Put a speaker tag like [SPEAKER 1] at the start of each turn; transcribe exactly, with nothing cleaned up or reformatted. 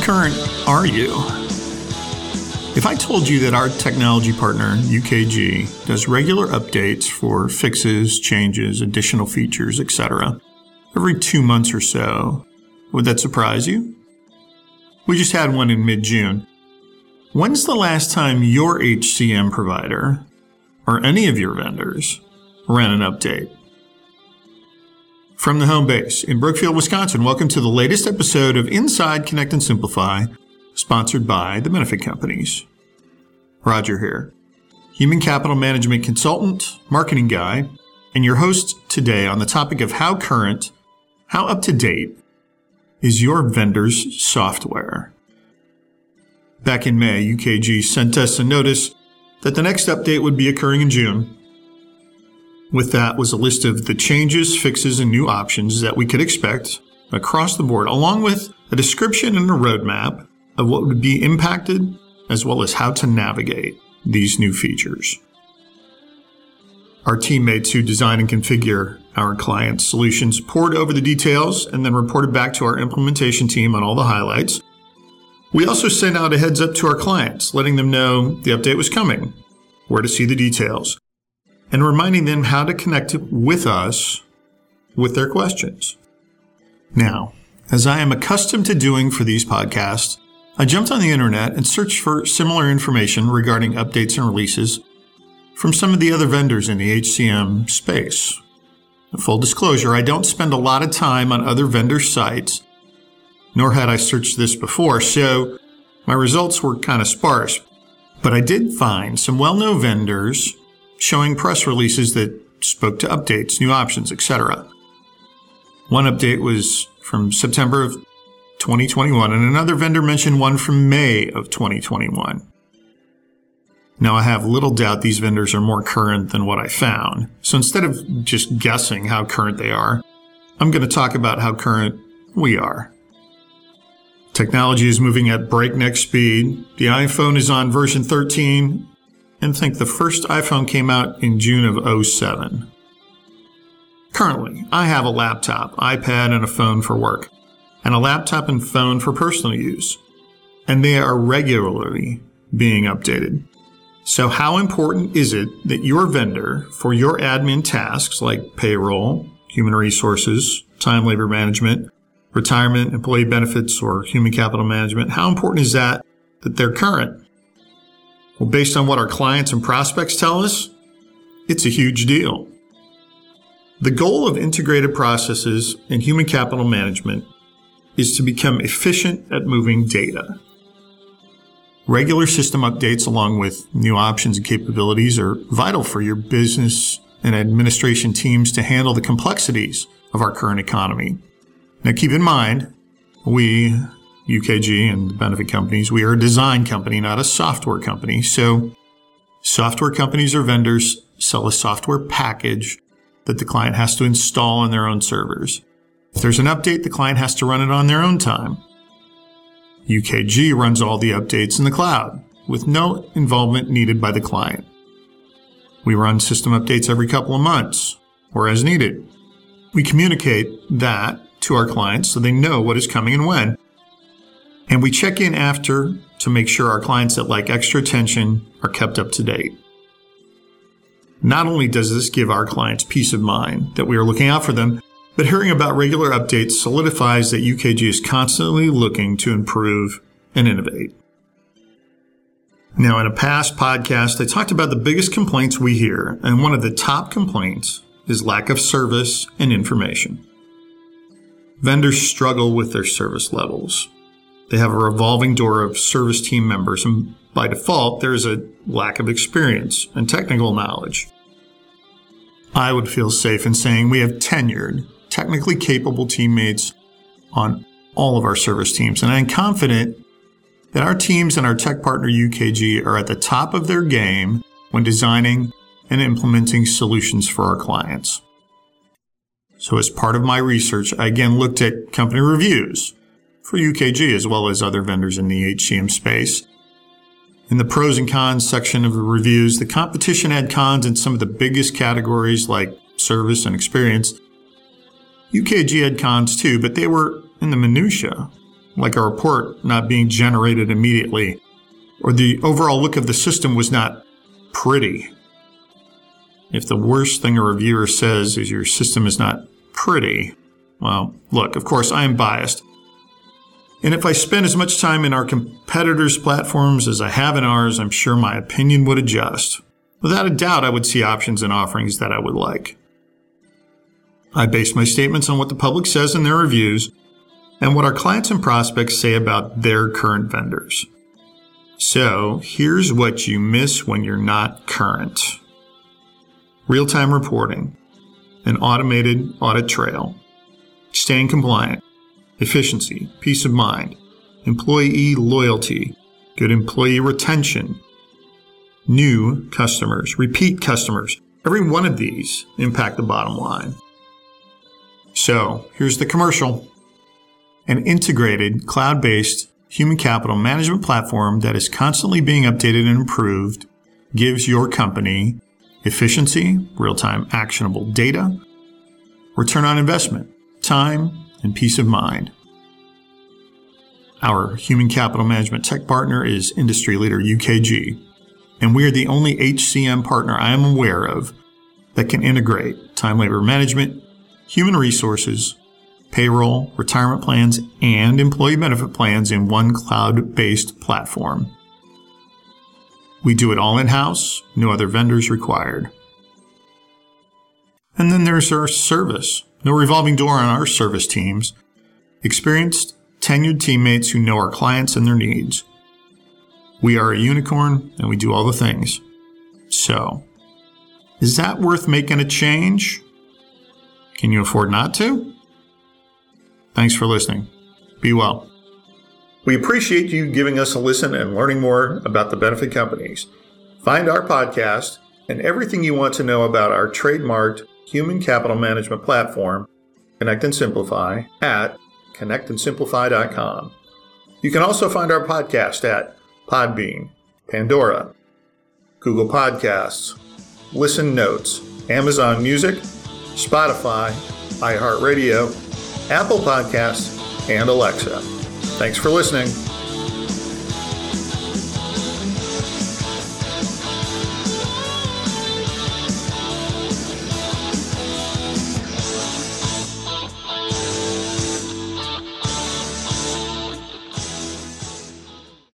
[SPEAKER 1] current are you? If I told you that our technology partner, U K G, does regular updates for fixes, changes, additional features, et cetera, every two months or so, would that surprise you? We just had one in mid-June. When's the last time your H C M provider, or any of your vendors, ran an update? From the home base in Brookfield, Wisconsin, welcome to the latest episode of Inside Connect and Simplify, sponsored by the Benefit Companies. Roger here, human capital management consultant, marketing guy, and your host today on the topic of how current, how up to date is your vendor's software. Back in May, U K G sent us a notice that the next update would be occurring in June. With that was a list of the changes, fixes, and new options that we could expect across the board, along with a description and a roadmap of what would be impacted, as well as how to navigate these new features. Our teammates who design and configure our client solutions pored over the details and then reported back to our implementation team on all the highlights. We also sent out a heads up to our clients, letting them know the update was coming, where to see the details, and reminding them how to connect with us with their questions. Now, as I am accustomed to doing for these podcasts, I jumped on the internet and searched for similar information regarding updates and releases from some of the other vendors in the H C M space. Full disclosure, I don't spend a lot of time on other vendor sites, nor had I searched this before, so my results were kind of sparse. But I did find some well-known vendors showing press releases that spoke to updates, new options, et cetera. One update was from September of twenty twenty-one, and another vendor mentioned one from May of twenty twenty-one. Now, I have little doubt these vendors are more current than what I found. So instead of just guessing how current they are, I'm going to talk about how current we are. Technology is moving at breakneck speed. The iPhone is on version thirteen, and think the first iPhone came out in June of oh seven. Currently, I have a laptop, iPad, and a phone for work, and a laptop and phone for personal use, and they are regularly being updated. So how important is it that your vendor, for your admin tasks like payroll, human resources, time labor management, retirement, employee benefits, or human capital management, how important is that that they're current? Well, based on what our clients and prospects tell us, it's a huge deal. The goal of integrated processes in human capital management is to become efficient at moving data. Regular system updates along with new options and capabilities are vital for your business and administration teams to handle the complexities of our current economy. Now keep in mind, we, U K G and the Benefit Companies, we are a design company, not a software company. So software companies or vendors sell a software package that the client has to install on their own servers. If there's an update, the client has to run it on their own time. U K G runs all the updates in the cloud with no involvement needed by the client. We run system updates every couple of months or as needed. We communicate that to our clients so they know what is coming and when. And we check in after to make sure our clients that like extra attention are kept up to date. Not only does this give our clients peace of mind that we are looking out for them, but hearing about regular updates solidifies that U K G is constantly looking to improve and innovate. Now, in a past podcast, I talked about the biggest complaints we hear, and one of the top complaints is lack of service and information. Vendors struggle with their service levels. They have a revolving door of service team members, and by default, there is a lack of experience and technical knowledge. I would feel safe in saying we have tenured, technically capable teammates on all of our service teams, and I'm confident that our teams and our tech partner U K G are at the top of their game when designing and implementing solutions for our clients. So as part of my research, I again looked at company reviews for U K G as well as other vendors in the H C M space. In the pros and cons section of the reviews, the competition had cons in some of the biggest categories like service and experience. U K G had cons too, but they were in the minutia, like a report not being generated immediately, or the overall look of the system was not pretty. If the worst thing a reviewer says is your system is not pretty, well, look, of course, I am biased. And if I spend as much time in our competitors' platforms as I have in ours, I'm sure my opinion would adjust. Without a doubt, I would see options and offerings that I would like. I base my statements on what the public says in their reviews and what our clients and prospects say about their current vendors. So, here's what you miss when you're not current. Real-time reporting, an automated audit trail, staying compliant, efficiency, peace of mind, employee loyalty, good employee retention, new customers, repeat customers. Every one of these impact the bottom line. So, here's the commercial. An integrated, cloud-based human capital management platform that is constantly being updated and improved gives your company efficiency, real-time actionable data, return on investment, time, and peace of mind. Our human capital management tech partner is industry leader U K G, and we are the only H C M partner I am aware of that can integrate time labor management, human resources, payroll, retirement plans, and employee benefit plans in one cloud-based platform. We do it all in-house, no other vendors required. And then there's our service. No revolving door on our service teams. Experienced, tenured teammates who know our clients and their needs. We are a unicorn, and we do all the things. So, is that worth making a change? Can you afford not to? Thanks for listening. Be well. We appreciate you giving us a listen and learning more about the benefit companies. Find our podcast and everything you want to know about our trademarked human capital management platform, Connect and Simplify, at connect and simplify dot com. You can also find our podcast at Podbean, Pandora, Google Podcasts, Listen Notes, Amazon Music, Spotify, iHeartRadio, Apple Podcasts, and Alexa. Thanks for listening.